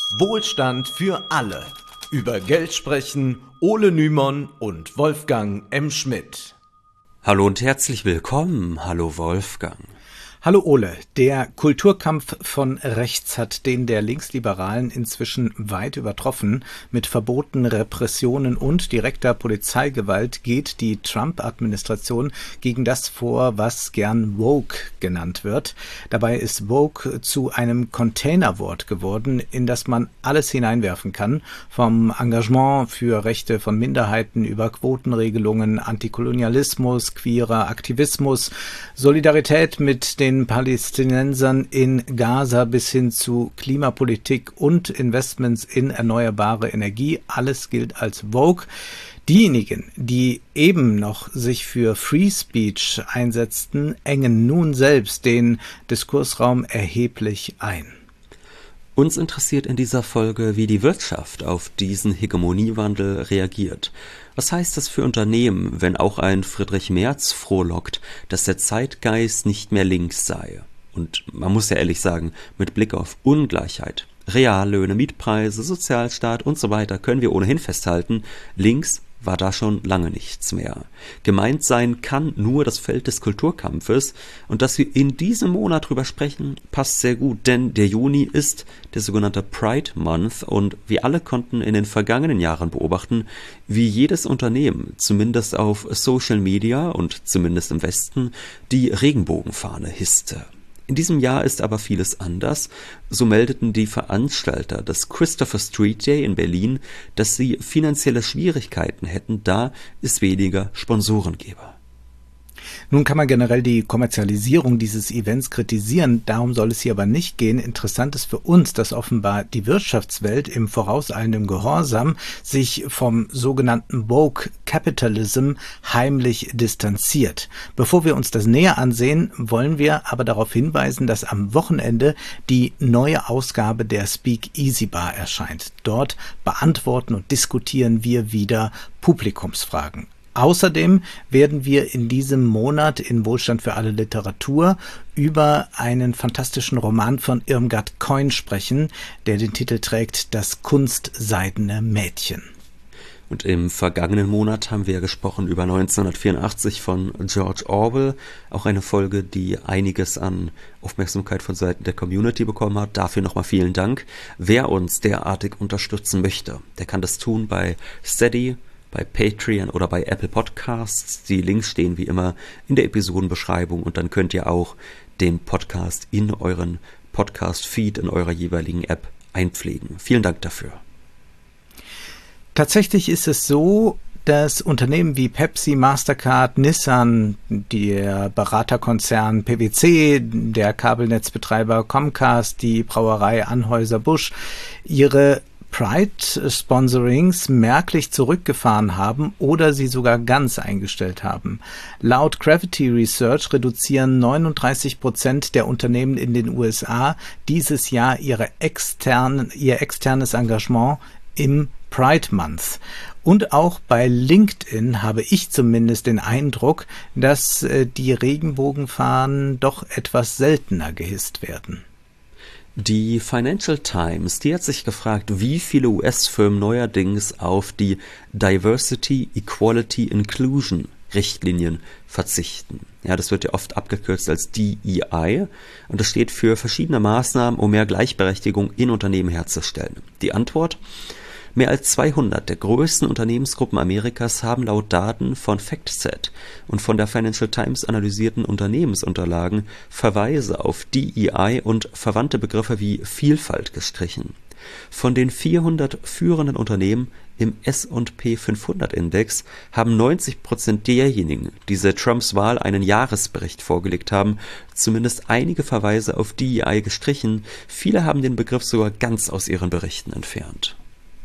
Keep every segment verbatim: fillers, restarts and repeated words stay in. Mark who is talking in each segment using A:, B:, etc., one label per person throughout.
A: Wohlstand für alle. Über Geld sprechen Ole Nymon und Wolfgang M. Schmidt.
B: Hallo und herzlich willkommen. Hallo Wolfgang.
C: Hallo Ole, der Kulturkampf von rechts hat den der Linksliberalen inzwischen weit übertroffen. Mit Verboten, Repressionen und direkter Polizeigewalt geht die Trump-Administration gegen das vor, was gern Woke genannt wird. Dabei ist Woke zu einem Containerwort geworden, in das man alles hineinwerfen kann, vom Engagement für Rechte von Minderheiten über Quotenregelungen, Antikolonialismus, queerer Aktivismus, Solidarität mit den Palästinensern in Gaza bis hin zu Klimapolitik und Investments in erneuerbare Energie. Alles gilt als Woke. Diejenigen, die eben noch sich für Free Speech einsetzten, engen nun selbst den Diskursraum erheblich ein.
B: Uns interessiert in dieser Folge, wie die Wirtschaft auf diesen Hegemoniewandel reagiert. Was heißt das für Unternehmen, wenn auch ein Friedrich Merz frohlockt, dass der Zeitgeist nicht mehr links sei? Und man muss ja ehrlich sagen, mit Blick auf Ungleichheit, Reallöhne, Mietpreise, Sozialstaat und so weiter können wir ohnehin festhalten, links war da schon lange nichts mehr. Gemeint sein kann nur das Feld des Kulturkampfes, und dass wir in diesem Monat drüber sprechen, passt sehr gut, denn der Juni ist der sogenannte Pride Month und wir alle konnten in den vergangenen Jahren beobachten, wie jedes Unternehmen, zumindest auf Social Media und zumindest im Westen, die Regenbogenfahne hisste. In diesem Jahr ist aber vieles anders. So meldeten die Veranstalter des Christopher Street Day in Berlin, dass sie finanzielle Schwierigkeiten hätten, da es weniger Sponsoren gäbe.
C: Nun kann man generell die Kommerzialisierung dieses Events kritisieren, darum soll es hier aber nicht gehen. Interessant ist für uns, dass offenbar die Wirtschaftswelt im vorauseilenden Gehorsam sich vom sogenannten Woke Capitalism heimlich distanziert. Bevor wir uns das näher ansehen, wollen wir aber darauf hinweisen, dass am Wochenende die neue Ausgabe der Speak Easy Bar erscheint. Dort beantworten und diskutieren wir wieder Publikumsfragen. Außerdem werden wir in diesem Monat in Wohlstand für alle Literatur über einen fantastischen Roman von Irmgard Keun sprechen, der den Titel trägt Das kunstseidene Mädchen.
B: Und im vergangenen Monat haben wir gesprochen über neunzehnhundertvierundachtzig von George Orwell, auch eine Folge, die einiges an Aufmerksamkeit von Seiten der Community bekommen hat. Dafür nochmal vielen Dank. Wer uns derartig unterstützen möchte, der kann das tun bei Steady, bei Patreon oder bei Apple Podcasts. Die Links stehen wie immer in der Episodenbeschreibung und dann könnt ihr auch den Podcast in euren Podcast-Feed in eurer jeweiligen App einpflegen. Vielen Dank dafür.
C: Tatsächlich ist es so, dass Unternehmen wie Pepsi, Mastercard, Nissan, der Beraterkonzern P W C, der Kabelnetzbetreiber Comcast, die Brauerei Anheuser-Busch ihre Pride-Sponsorings merklich zurückgefahren haben oder sie sogar ganz eingestellt haben. Laut Gravity Research reduzieren neununddreißig Prozent der Unternehmen in den U S A dieses Jahr ihre externen, ihr externes Engagement im Pride Month. Und auch bei LinkedIn habe ich zumindest den Eindruck, dass äh, die Regenbogenfahnen doch etwas seltener gehisst werden.
B: Die Financial Times, die hat sich gefragt, wie viele U S-Firmen neuerdings auf die Diversity, Equality, Inclusion Richtlinien verzichten. Ja, das wird ja oft abgekürzt als D E I und das steht für verschiedene Maßnahmen, um mehr Gleichberechtigung in Unternehmen herzustellen. Die Antwort: Mehr als zweihundert der größten Unternehmensgruppen Amerikas haben laut Daten von FactSet und von der Financial Times analysierten Unternehmensunterlagen Verweise auf D E I und verwandte Begriffe wie Vielfalt gestrichen. Von den vierhundert führenden Unternehmen im S und P fünfhundert Index haben neunzig Prozent derjenigen, die seit Trumps Wahl einen Jahresbericht vorgelegt haben, zumindest einige Verweise auf D E I gestrichen. Viele haben den Begriff sogar ganz aus ihren Berichten entfernt.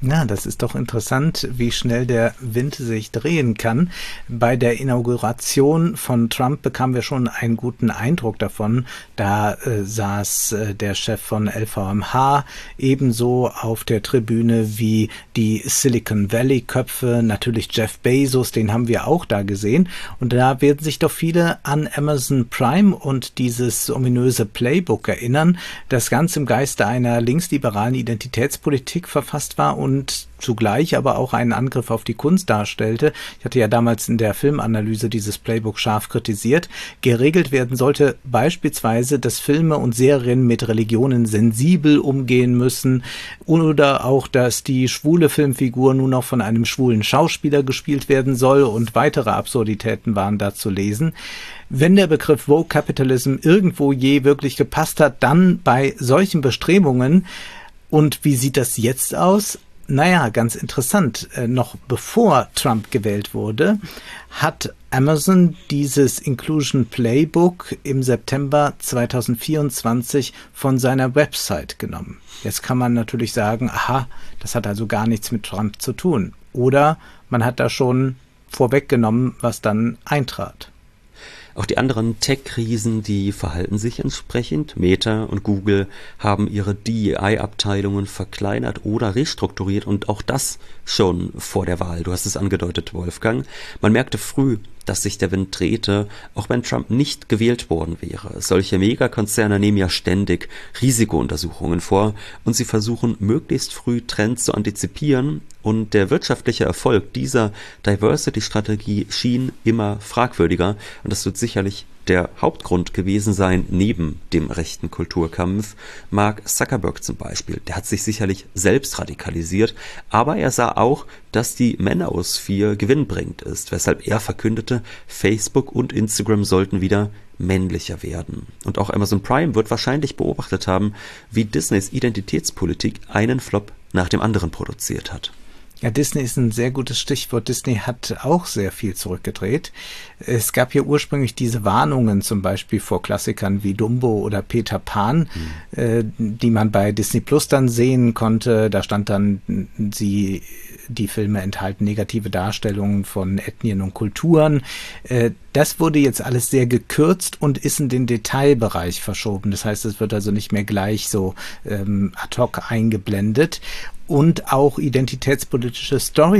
C: Na, das ist doch interessant, wie schnell der Wind sich drehen kann. Bei der Inauguration von Trump bekamen wir schon einen guten Eindruck davon. Da äh, saß äh, der Chef von L V M H ebenso auf der Tribüne wie die Silicon Valley Köpfe, natürlich Jeff Bezos, den haben wir auch da gesehen. Und da werden sich doch viele an Amazon Prime und dieses ominöse Playbook erinnern, das ganz im Geiste einer linksliberalen Identitätspolitik verfasst war und und zugleich aber auch einen Angriff auf die Kunst darstellte. Ich hatte ja damals in der Filmanalyse dieses Playbook scharf kritisiert. Geregelt werden sollte beispielsweise, dass Filme und Serien mit Religionen sensibel umgehen müssen oder auch, dass die schwule Filmfigur nun noch von einem schwulen Schauspieler gespielt werden soll und weitere Absurditäten waren da zu lesen. Wenn der Begriff Woke Capitalism irgendwo je wirklich gepasst hat, dann bei solchen Bestrebungen. Und wie sieht das jetzt aus? Naja, ganz interessant. Noch bevor Trump gewählt wurde, hat Amazon dieses Inclusion Playbook im September zweitausendvierundzwanzig von seiner Website genommen. Jetzt kann man natürlich sagen, aha, das hat also gar nichts mit Trump zu tun. Oder man hat da schon vorweggenommen, was dann eintrat.
B: Auch die anderen Tech-Riesen, die verhalten sich entsprechend. Meta und Google haben ihre D E I-Abteilungen verkleinert oder restrukturiert und auch das schon vor der Wahl. Du hast es angedeutet, Wolfgang. Man merkte früh, dass sich der Wind drehte, auch wenn Trump nicht gewählt worden wäre. Solche Megakonzerne nehmen ja ständig Risikountersuchungen vor und sie versuchen möglichst früh Trends zu antizipieren und der wirtschaftliche Erfolg dieser Diversity-Strategie schien immer fragwürdiger und das wird sicherlich der Hauptgrund gewesen sein, neben dem rechten Kulturkampf. Mark Zuckerberg zum Beispiel, der hat sich sicherlich selbst radikalisiert, aber er sah auch, dass die Männerosphäre gewinnbringend ist, weshalb er verkündete, Facebook und Instagram sollten wieder männlicher werden. Und auch Amazon Prime wird wahrscheinlich beobachtet haben, wie Disneys Identitätspolitik einen Flop nach dem anderen produziert hat.
C: Ja, Disney ist ein sehr gutes Stichwort. Disney hat auch sehr viel zurückgedreht. Es gab ja ursprünglich diese Warnungen zum Beispiel vor Klassikern wie Dumbo oder Peter Pan, mhm. äh, die man bei Disney Plus dann sehen konnte. Da stand dann, sie, die Filme enthalten negative Darstellungen von Ethnien und Kulturen. Äh, das wurde jetzt alles sehr gekürzt und ist in den Detailbereich verschoben. Das heißt, es wird also nicht mehr gleich so ähm, ad hoc eingeblendet. Und auch identitätspolitische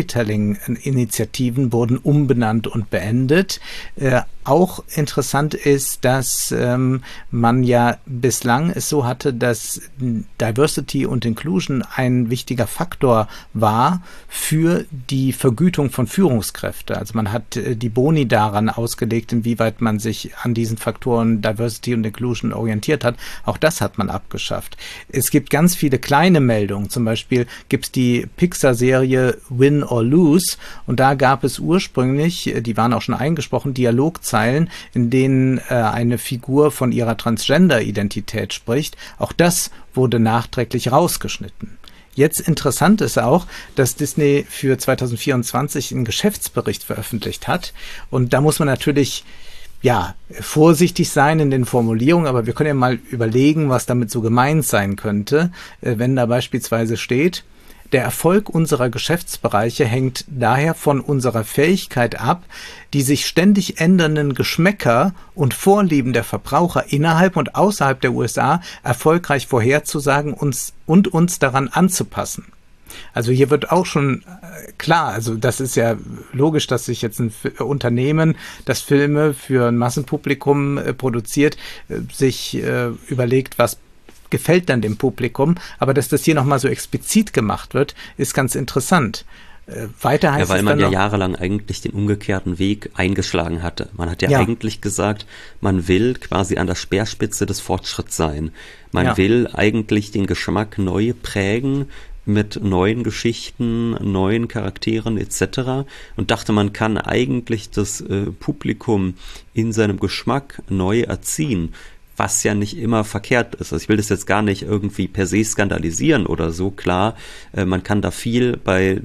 C: Storytelling-Initiativen wurden umbenannt und beendet. Äh, auch interessant ist, dass ähm, man ja bislang es so hatte, dass Diversity und Inclusion ein wichtiger Faktor war für die Vergütung von Führungskräften. Also man hat äh, die Boni daran ausgelegt, inwieweit man sich an diesen Faktoren Diversity und Inclusion orientiert hat. Auch das hat man abgeschafft. Es gibt ganz viele kleine Meldungen. Zum Beispiel gibt es die Pixar-Serie Win or Lose und da gab es ursprünglich, die waren auch schon eingesprochen, Dialogzeilen, in denen äh, eine Figur von ihrer Transgender-Identität spricht. Auch das wurde nachträglich rausgeschnitten. Jetzt interessant ist auch, dass Disney für zweitausendvierundzwanzig einen Geschäftsbericht veröffentlicht hat und da muss man natürlich ja, vorsichtig sein in den Formulierungen, aber wir können ja mal überlegen, was damit so gemeint sein könnte, äh, wenn da beispielsweise steht: Der Erfolg unserer Geschäftsbereiche hängt daher von unserer Fähigkeit ab, die sich ständig ändernden Geschmäcker und Vorlieben der Verbraucher innerhalb und außerhalb der U S A erfolgreich vorherzusagen uns und uns daran anzupassen. Also hier wird auch schon klar, also das ist ja logisch, dass sich jetzt ein Unternehmen, das Filme für ein Massenpublikum äh, produziert, äh, sich äh, überlegt, was gefällt dann dem Publikum, aber dass das hier nochmal so explizit gemacht wird, ist ganz interessant. Äh, weiter heißt
B: ja, weil
C: es
B: man
C: dann
B: ja
C: noch,
B: jahrelang eigentlich den umgekehrten Weg eingeschlagen hatte. Man hat ja,
C: ja.
B: eigentlich gesagt, man will quasi an der Speerspitze des Fortschritts sein. Man
C: ja.
B: will eigentlich den Geschmack neu prägen mit neuen Geschichten, neuen Charakteren et cetera und dachte, man kann eigentlich das äh, Publikum in seinem Geschmack neu erziehen, was ja nicht immer verkehrt ist. Also ich will das jetzt gar nicht irgendwie per se skandalisieren oder so. Klar, äh, man kann da viel bei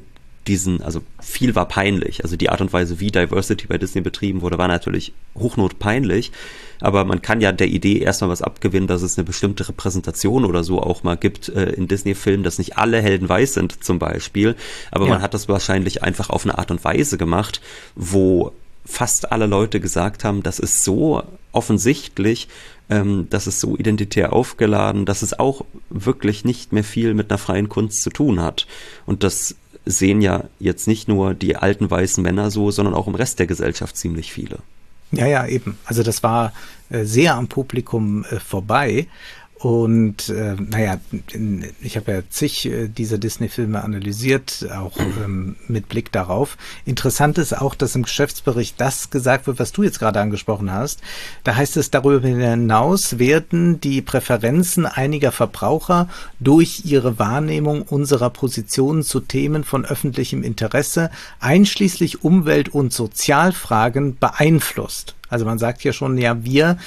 B: diesen, also viel war peinlich. Also die Art und Weise, wie Diversity bei Disney betrieben wurde, war natürlich hochnotpeinlich. Aber man kann ja der Idee erstmal was abgewinnen, dass es eine bestimmte Repräsentation oder so auch mal gibt äh, in Disney-Filmen, dass nicht alle Helden weiß sind zum Beispiel. Aber ja. man hat das wahrscheinlich einfach auf eine Art und Weise gemacht, wo fast alle Leute gesagt haben, das ist so offensichtlich, ähm, das ist so identitär aufgeladen, dass es auch wirklich nicht mehr viel mit einer freien Kunst zu tun hat. Und das sehen ja jetzt nicht nur die alten weißen Männer so, sondern auch im Rest der Gesellschaft ziemlich viele.
C: Ja, ja, eben. Also das war äh, sehr am Publikum äh, vorbei. Und äh, naja, ich habe ja zig äh, dieser Disney-Filme analysiert, auch ähm, mit Blick darauf. Interessant ist auch, dass im Geschäftsbericht das gesagt wird, was du jetzt gerade angesprochen hast. Da heißt es, darüber hinaus werden die Präferenzen einiger Verbraucher durch ihre Wahrnehmung unserer Positionen zu Themen von öffentlichem Interesse, einschließlich Umwelt- und Sozialfragen, beeinflusst. Also man sagt ja schon, ja, wir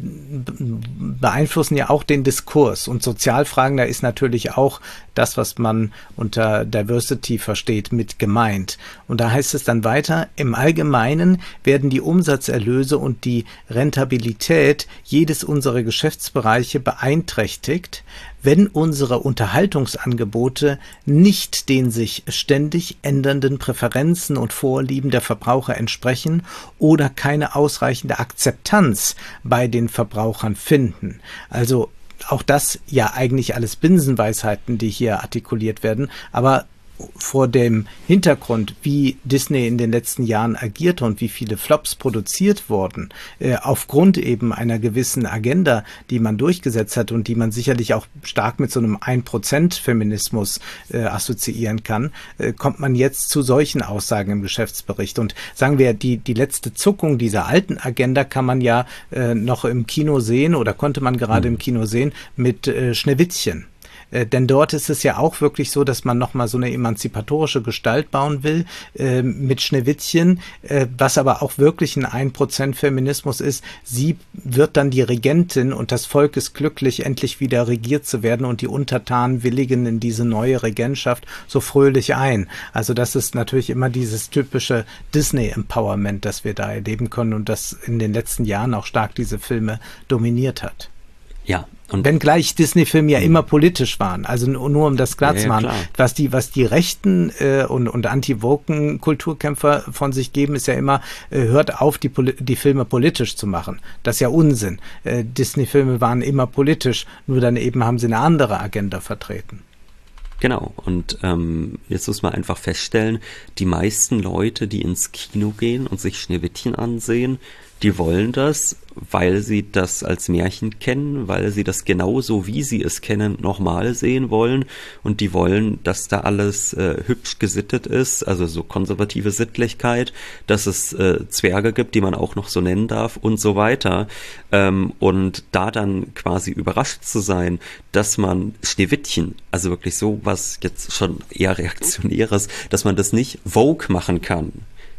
C: beeinflussen ja auch den Diskurs, und Sozialfragen, da ist natürlich auch das, was man unter Diversity versteht, mit gemeint. Und da heißt es dann weiter, im Allgemeinen werden die Umsatzerlöse und die Rentabilität jedes unserer Geschäftsbereiche beeinträchtigt, wenn unsere Unterhaltungsangebote nicht den sich ständig ändernden Präferenzen und Vorlieben der Verbraucher entsprechen oder keine ausreichende Akzeptanz bei den Verbrauchern finden. Also auch das ja eigentlich alles Binsenweisheiten, die hier artikuliert werden, aber vor dem Hintergrund, wie Disney in den letzten Jahren agierte und wie viele Flops produziert wurden, äh, aufgrund eben einer gewissen Agenda, die man durchgesetzt hat und die man sicherlich auch stark mit so einem ein Prozent Feminismus äh, assoziieren kann, äh, kommt man jetzt zu solchen Aussagen im Geschäftsbericht. Und sagen wir, die, die letzte Zuckung dieser alten Agenda kann man ja äh, noch im Kino sehen oder konnte man gerade mhm. im Kino sehen mit äh, Schneewittchen. Äh, denn dort ist es ja auch wirklich so, dass man nochmal so eine emanzipatorische Gestalt bauen will äh, mit Schneewittchen, äh, was aber auch wirklich ein ein Prozent Feminismus ist. Sie wird dann die Regentin und das Volk ist glücklich, endlich wieder regiert zu werden, und die Untertanen willigen in diese neue Regentschaft so fröhlich ein. Also das ist natürlich immer dieses typische Disney-Empowerment, das wir da erleben können und das in den letzten Jahren auch stark diese Filme dominiert hat.
B: Ja. Und
C: wenngleich Disney-Filme ja immer politisch waren, also nur, nur um das klar zu machen, ja, ja, was die was die rechten äh, und und anti-woken Kulturkämpfer von sich geben, ist ja immer, äh, hört auf, die die Filme politisch zu machen. Das ist ja Unsinn. Äh, Disney-Filme waren immer politisch, nur dann eben haben sie eine andere Agenda vertreten.
B: Genau, und ähm, jetzt muss man einfach feststellen, die meisten Leute, die ins Kino gehen und sich Schneewittchen ansehen, die wollen das, weil sie das als Märchen kennen, weil sie das genauso, wie sie es kennen, nochmal sehen wollen, und die wollen, dass da alles äh, hübsch gesittet ist, also so konservative Sittlichkeit, dass es äh, Zwerge gibt, die man auch noch so nennen darf und so weiter, ähm, und da dann quasi überrascht zu sein, dass man Schneewittchen, also wirklich so was jetzt schon eher Reaktionäres, dass man das nicht Vogue machen kann,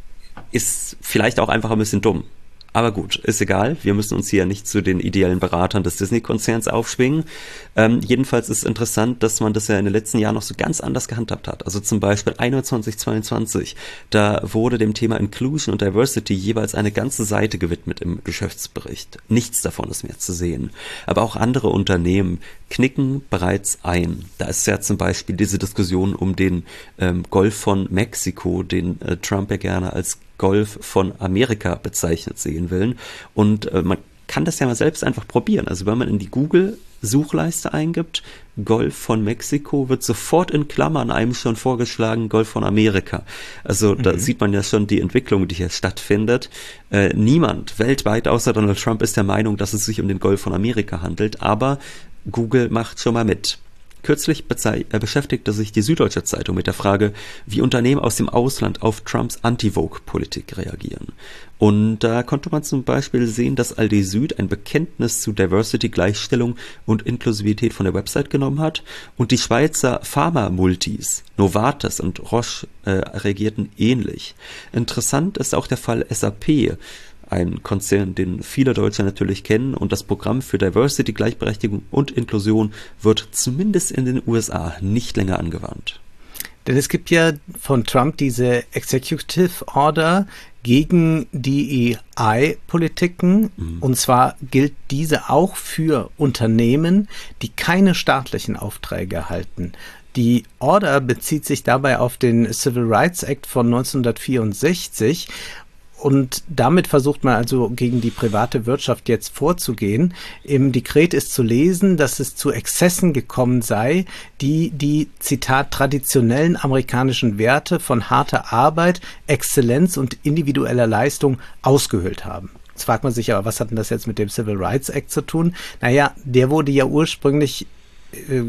B: ist vielleicht auch einfach ein bisschen dumm. Aber gut, ist egal. Wir müssen uns hier nicht zu den ideellen Beratern des Disney-Konzerns aufschwingen. Ähm, jedenfalls ist interessant, dass man das ja in den letzten Jahren noch so ganz anders gehandhabt hat. Also zum Beispiel einundzwanzig zweiundzwanzig, da wurde dem Thema Inclusion und Diversity jeweils eine ganze Seite gewidmet im Geschäftsbericht. Nichts davon ist mehr zu sehen. Aber auch andere Unternehmen knicken bereits ein. Da ist ja zum Beispiel diese Diskussion um den ähm, Golf von Mexiko, den äh, Trump ja gerne als Golf von Amerika bezeichnet sehen will. Und äh, man kann das ja mal selbst einfach probieren. Also wenn man in die Google-Suchleiste eingibt, Golf von Mexiko, wird sofort in Klammern einem schon vorgeschlagen, Golf von Amerika. Also mhm. da sieht man ja schon die Entwicklung, die hier stattfindet. Äh, niemand weltweit außer Donald Trump ist der Meinung, dass es sich um den Golf von Amerika handelt, aber Google macht schon mal mit. Kürzlich bezei- äh, beschäftigte sich die Süddeutsche Zeitung mit der Frage, wie Unternehmen aus dem Ausland auf Trumps Anti-Vogue-Politik reagieren. Und da konnte man zum Beispiel sehen, dass Aldi Süd ein Bekenntnis zu Diversity, Gleichstellung und Inklusivität von der Website genommen hat, und die Schweizer Pharma-Multis Novartis und Roche äh, reagierten ähnlich. Interessant ist auch der Fall S A P, ein Konzern, den viele Deutsche natürlich kennen, und das Programm für Diversity, Gleichberechtigung und Inklusion wird zumindest in den U S A nicht länger angewandt.
C: Denn es gibt ja von Trump diese Executive Order gegen D E I-Politiken. Mhm. Und zwar gilt diese auch für Unternehmen, die keine staatlichen Aufträge erhalten. Die Order bezieht sich dabei auf den Civil Rights Act von neunzehnhundertvierundsechzig. Und damit versucht man also gegen die private Wirtschaft jetzt vorzugehen. Im Dekret ist zu lesen, dass es zu Exzessen gekommen sei, die die, Zitat, traditionellen amerikanischen Werte von harter Arbeit, Exzellenz und individueller Leistung ausgehöhlt haben. Jetzt fragt man sich aber, was hat denn das jetzt mit dem Civil Rights Act zu tun? Naja, der wurde ja ursprünglich äh,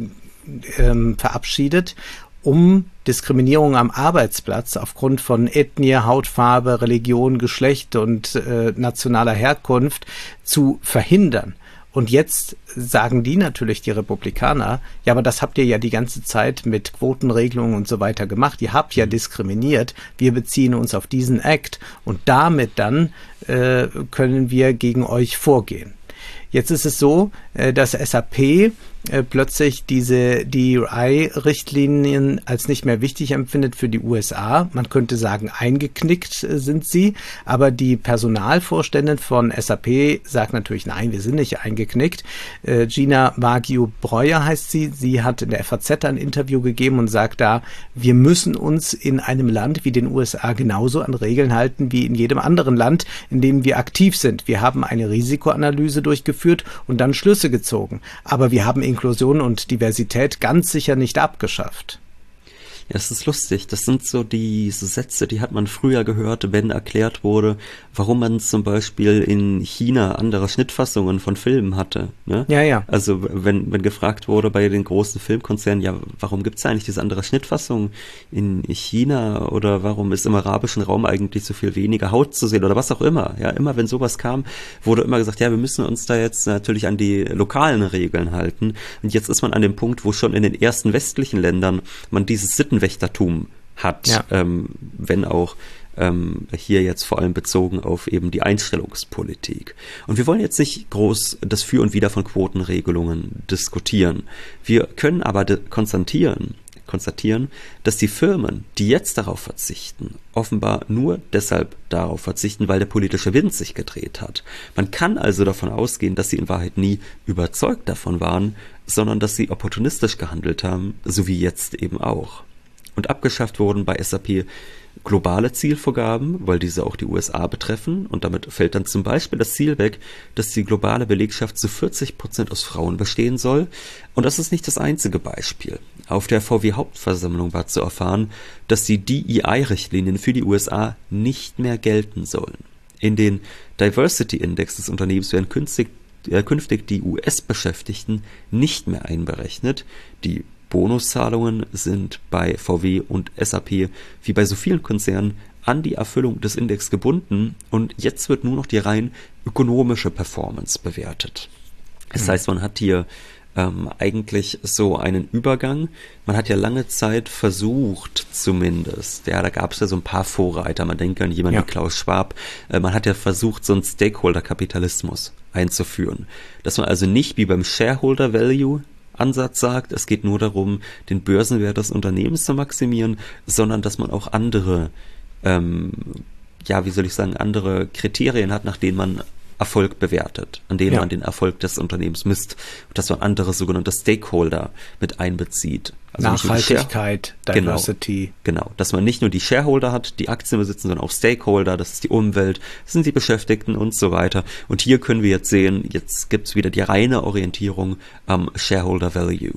C: äh, verabschiedet, um Diskriminierung am Arbeitsplatz aufgrund von Ethnie, Hautfarbe, Religion, Geschlecht und äh, nationaler Herkunft zu verhindern. Und jetzt sagen die natürlich, die Republikaner, ja, aber das habt ihr ja die ganze Zeit mit Quotenregelungen und so weiter gemacht. Ihr habt ja diskriminiert. Wir beziehen uns auf diesen Act und damit dann äh, können wir gegen euch vorgehen. Jetzt ist es so, dass S A P plötzlich diese D E I-Richtlinien als nicht mehr wichtig empfindet für die U S A. Man könnte sagen, eingeknickt sind sie, aber die Personalvorständin von S A P sagt natürlich, nein, wir sind nicht eingeknickt. Gina Wagyu-Breuer heißt sie. Sie hat in der F A Z ein Interview gegeben und sagt da, wir müssen uns in einem Land wie den U S A genauso an Regeln halten wie in jedem anderen Land, in dem wir aktiv sind. Wir haben eine Risikoanalyse durchgeführt und dann Schlüsse gezogen. Aber wir haben Inklusion und Diversität ganz sicher nicht abgeschafft.
B: Ja, das ist lustig. Das sind so diese Sätze, die hat man früher gehört, wenn erklärt wurde, warum man zum Beispiel in China andere Schnittfassungen von Filmen hatte. Ne?
C: Ja, ja.
B: Also wenn, wenn gefragt wurde bei den großen Filmkonzernen, ja, warum gibt es eigentlich diese andere Schnittfassung in China oder warum ist im arabischen Raum eigentlich so viel weniger Haut zu sehen oder was auch immer. Ja, immer wenn sowas kam, wurde immer gesagt, ja, wir müssen uns da jetzt natürlich an die lokalen Regeln halten. Und jetzt ist man an dem Punkt, wo schon in den ersten westlichen Ländern man dieses Sittenwächtertum hat, ja. ähm, wenn auch ähm, hier jetzt vor allem bezogen auf eben die Einstellungspolitik. Und wir wollen jetzt nicht groß das Für und Wider von Quotenregelungen diskutieren. Wir können aber de- konstatieren, konstatieren, dass die Firmen, die jetzt darauf verzichten, offenbar nur deshalb darauf verzichten, weil der politische Wind sich gedreht hat. Man kann also davon ausgehen, dass sie in Wahrheit nie überzeugt davon waren, sondern dass sie opportunistisch gehandelt haben, so wie jetzt eben auch. Und abgeschafft wurden bei S A P globale Zielvorgaben, weil diese auch die U S A betreffen. Und damit fällt dann zum Beispiel das Ziel weg, dass die globale Belegschaft zu vierzig Prozent aus Frauen bestehen soll. Und das ist nicht das einzige Beispiel. Auf der V W-Hauptversammlung war zu erfahren, dass die D E I-Richtlinien für die U S A nicht mehr gelten sollen. In den Diversity Index des Unternehmens werden künftig, äh, künftig die U S-Beschäftigten nicht mehr einberechnet. Die Bonuszahlungen sind bei V W und S A P wie bei so vielen Konzernen an die Erfüllung des Index gebunden und jetzt wird nur noch die rein ökonomische Performance bewertet. Das mhm. heißt, man hat hier ähm, eigentlich so einen Übergang. Man hat ja lange Zeit versucht zumindest, ja, da gab es ja so ein paar Vorreiter, man denkt an jemanden ja. wie Klaus Schwab, äh, man hat ja versucht, so einen Stakeholder-Kapitalismus einzuführen. Dass man also nicht wie beim Shareholder Value Ansatz sagt, es geht nur darum, den Börsenwert des Unternehmens zu maximieren, sondern dass man auch andere, ähm, ja, wie soll ich sagen, andere Kriterien hat, nach denen man Erfolg bewertet, an denen ja. man den Erfolg des Unternehmens misst, und dass man andere sogenannte Stakeholder mit einbezieht. Also
C: Nachhaltigkeit, Diversity.
B: Genau, genau, dass man nicht nur die Shareholder hat, die Aktien besitzen, sondern auch Stakeholder, das ist die Umwelt, das sind die Beschäftigten und so weiter. Und hier können wir jetzt sehen, jetzt gibt's wieder die reine Orientierung am Shareholder Value.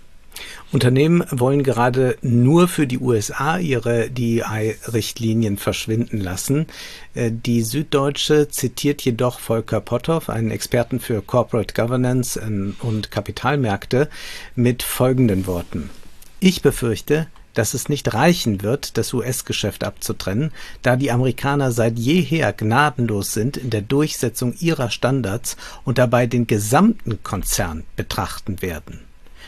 C: Unternehmen wollen gerade nur für die U S A ihre D E I-Richtlinien verschwinden lassen. Die Süddeutsche zitiert jedoch Volker Potthoff, einen Experten für Corporate Governance und Kapitalmärkte, mit folgenden Worten. Ich befürchte, dass es nicht reichen wird, das U S-Geschäft abzutrennen, da die Amerikaner seit jeher gnadenlos sind in der Durchsetzung ihrer Standards und dabei den gesamten Konzern betrachten werden.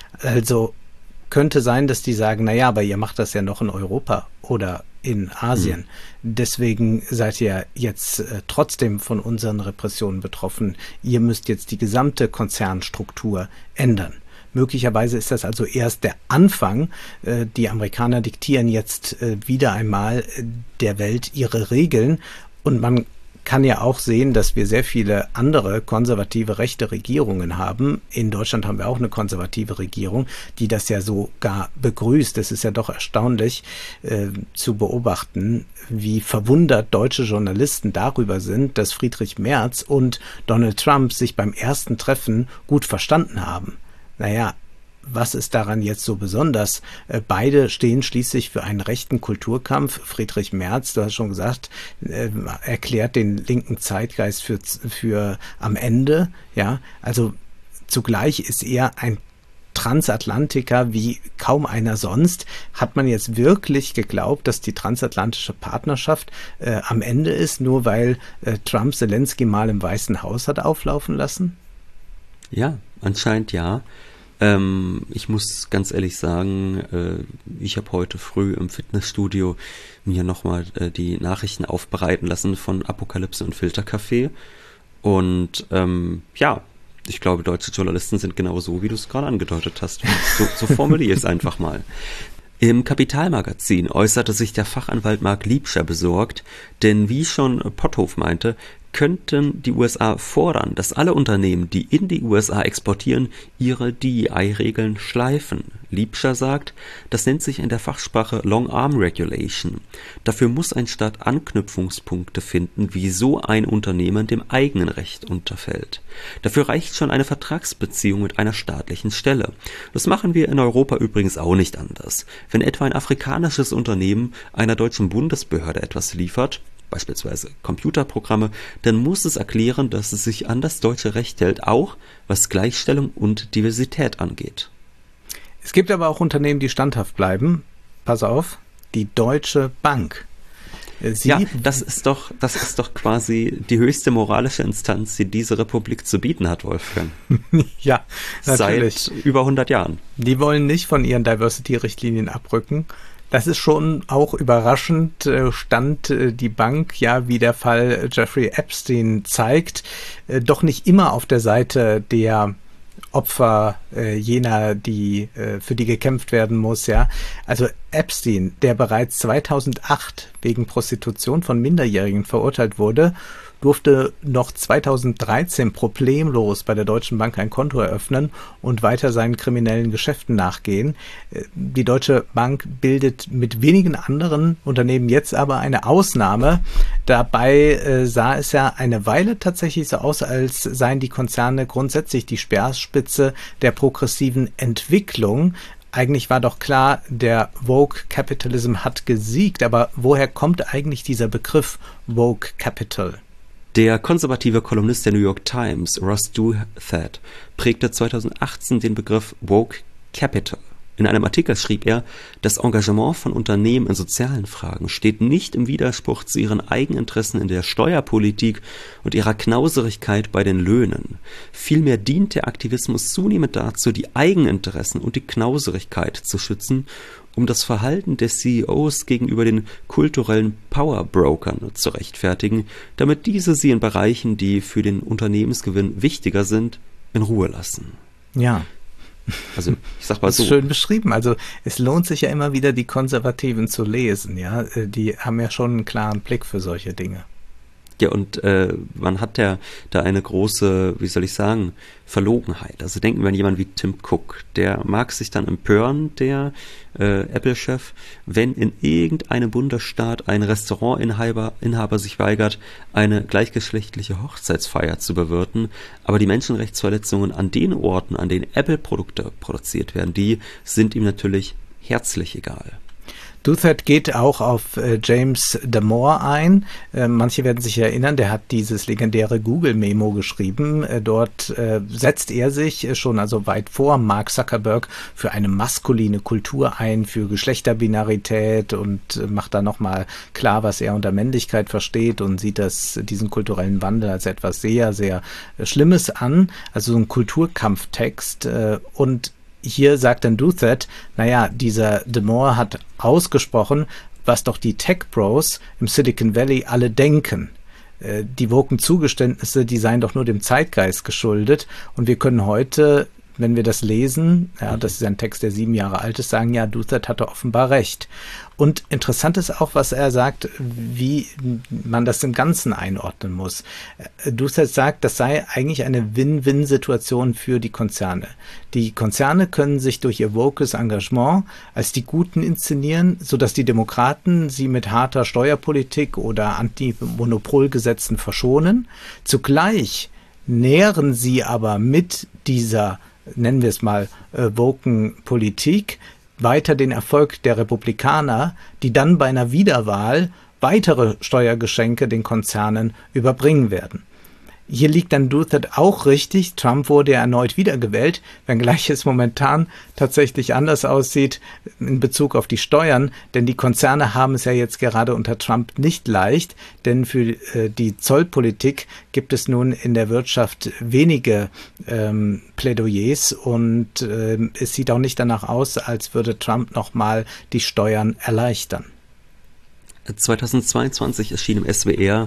C: Also könnte sein, dass die sagen, naja, aber ihr macht das ja noch in Europa oder in Asien. Mhm. Deswegen seid ihr jetzt äh, trotzdem von unseren Repressionen betroffen. Ihr müsst jetzt die gesamte Konzernstruktur ändern. Möglicherweise ist das also erst der Anfang. Äh, die Amerikaner diktieren jetzt äh, wieder einmal der Welt ihre Regeln. Und man kann ja auch sehen, dass wir sehr viele andere konservative rechte Regierungen haben. In Deutschland haben wir auch eine konservative Regierung, die das ja sogar begrüßt. Es ist ja doch erstaunlich äh, zu beobachten, wie verwundert deutsche Journalisten darüber sind, dass Friedrich Merz und Donald Trump sich beim ersten Treffen gut verstanden haben. Naja, was ist daran jetzt so besonders? Beide stehen schließlich für einen rechten Kulturkampf. Friedrich Merz, du hast schon gesagt, erklärt den linken Zeitgeist für, für am Ende. Ja, also zugleich ist er ein Transatlantiker wie kaum einer sonst. Hat man jetzt wirklich geglaubt, dass die transatlantische Partnerschaft äh, am Ende ist, nur weil äh, Trump Zelensky mal im Weißen Haus hat auflaufen lassen?
B: Ja, anscheinend ja. Ähm, ich muss ganz ehrlich sagen, äh, ich habe heute früh im Fitnessstudio mir nochmal äh, die Nachrichten aufbereiten lassen von Apokalypse und Filterkaffee. Und ähm, ja, ich glaube, deutsche Journalisten sind genau so, wie du es gerade angedeutet hast. So, so formuliere ich es einfach mal. Im Kapitalmagazin äußerte sich der Fachanwalt Marc Liebscher besorgt, denn wie schon Potthof meinte, könnten die U S A fordern, dass alle Unternehmen, die in die U S A exportieren, ihre D E I-Regeln schleifen. Liebscher sagt, das nennt sich in der Fachsprache Long Arm Regulation. Dafür muss ein Staat Anknüpfungspunkte finden, wieso ein Unternehmen dem eigenen Recht unterfällt. Dafür reicht schon eine Vertragsbeziehung mit einer staatlichen Stelle. Das machen wir in Europa übrigens auch nicht anders. Wenn etwa ein afrikanisches Unternehmen einer deutschen Bundesbehörde etwas liefert, beispielsweise Computerprogramme, dann muss es erklären, dass es sich an das deutsche Recht hält, auch was Gleichstellung und Diversität angeht.
C: Es gibt aber auch Unternehmen, die standhaft bleiben. Pass auf, die Deutsche Bank. Sie
B: ja, das ist doch, das ist doch quasi die höchste moralische Instanz, die diese Republik zu bieten hat, Wolfgang.
C: Ja, natürlich.
B: Seit über hundert Jahren.
C: Die wollen nicht von ihren Diversity-Richtlinien abrücken. Das ist schon auch überraschend, stand die Bank, ja, wie der Fall Jeffrey Epstein zeigt, doch nicht immer auf der Seite der Opfer äh, jener, die äh, für die gekämpft werden muss, ja. Also Epstein, der bereits zweitausendacht wegen Prostitution von Minderjährigen verurteilt wurde, durfte noch zweitausenddreizehn problemlos bei der Deutschen Bank ein Konto eröffnen und weiter seinen kriminellen Geschäften nachgehen. Die Deutsche Bank bildet mit wenigen anderen Unternehmen jetzt aber eine Ausnahme. Dabei äh, sah es ja eine Weile tatsächlich so aus, als seien die Konzerne grundsätzlich die Speerspitze der progressiven Entwicklung. Eigentlich war doch klar, der Woke Capitalism hat gesiegt, aber woher kommt eigentlich dieser Begriff Woke Capital?
B: Der konservative Kolumnist der New York Times, Ross Douthat, prägte zweitausendachtzehn den Begriff Woke Capital. In einem Artikel schrieb er, das Engagement von Unternehmen in sozialen Fragen steht nicht im Widerspruch zu ihren Eigeninteressen in der Steuerpolitik und ihrer Knauserigkeit bei den Löhnen. Vielmehr dient der Aktivismus zunehmend dazu, die Eigeninteressen und die Knauserigkeit zu schützen, um das Verhalten des C E Os gegenüber den kulturellen Powerbrokern zu rechtfertigen, damit diese sie in Bereichen, die für den Unternehmensgewinn wichtiger sind, in Ruhe lassen.
C: Ja.
B: Also, ich sag mal
C: das
B: so.
C: ist schön beschrieben. Also, es lohnt sich ja immer wieder, die Konservativen zu lesen, ja. Die haben ja schon einen klaren Blick für solche Dinge.
B: Ja, und äh, man hat ja da eine große, wie soll ich sagen, Verlogenheit. Also denken wir an jemanden wie Tim Cook. Der mag sich dann empören, der äh, Apple-Chef, wenn in irgendeinem Bundesstaat ein Restaurantinhaber Inhaber sich weigert, eine gleichgeschlechtliche Hochzeitsfeier zu bewirten. Aber die Menschenrechtsverletzungen an den Orten, an denen Apple-Produkte produziert werden, die sind ihm natürlich herzlich egal.
C: Douthat geht auch auf äh, James Damore ein. Äh, manche werden sich erinnern, der hat dieses legendäre Google-Memo geschrieben. Äh, dort äh, setzt er sich äh, schon also weit vor Mark Zuckerberg für eine maskuline Kultur ein, für Geschlechterbinarität und äh, macht da nochmal klar, was er unter Männlichkeit versteht und sieht das, diesen kulturellen Wandel als etwas sehr, sehr äh, Schlimmes an. Also so ein Kulturkampftext äh, und hier sagt dann Douthat, naja, dieser Damore hat ausgesprochen, was doch die Tech-Bros im Silicon Valley alle denken. Die woken Zugeständnisse, die seien doch nur dem Zeitgeist geschuldet und wir können heute wenn wir das lesen, ja, das ist ein Text, der sieben Jahre alt ist, sagen, ja, Doucet hatte offenbar recht. Und interessant ist auch, was er sagt, wie man das im Ganzen einordnen muss. Doucet sagt, das sei eigentlich eine Win-Win-Situation für die Konzerne. Die Konzerne können sich durch ihr wokes Engagement als die Guten inszenieren, sodass die Demokraten sie mit harter Steuerpolitik oder Anti-Monopolgesetzen verschonen. Zugleich nähren sie aber mit dieser, nennen wir es mal, äh, woken Politik weiter den Erfolg der Republikaner, die dann bei einer Wiederwahl weitere Steuergeschenke den Konzernen überbringen werden. Hier liegt dann Doucet auch richtig. Trump wurde ja erneut wiedergewählt, wenngleich es momentan tatsächlich anders aussieht in Bezug auf die Steuern, denn die Konzerne haben es ja jetzt gerade unter Trump nicht leicht, denn für äh, die Zollpolitik gibt es nun in der Wirtschaft wenige ähm, Plädoyers und äh, es sieht auch nicht danach aus, als würde Trump nochmal die Steuern erleichtern.
B: zweitausendzweiundzwanzig erschien im S W R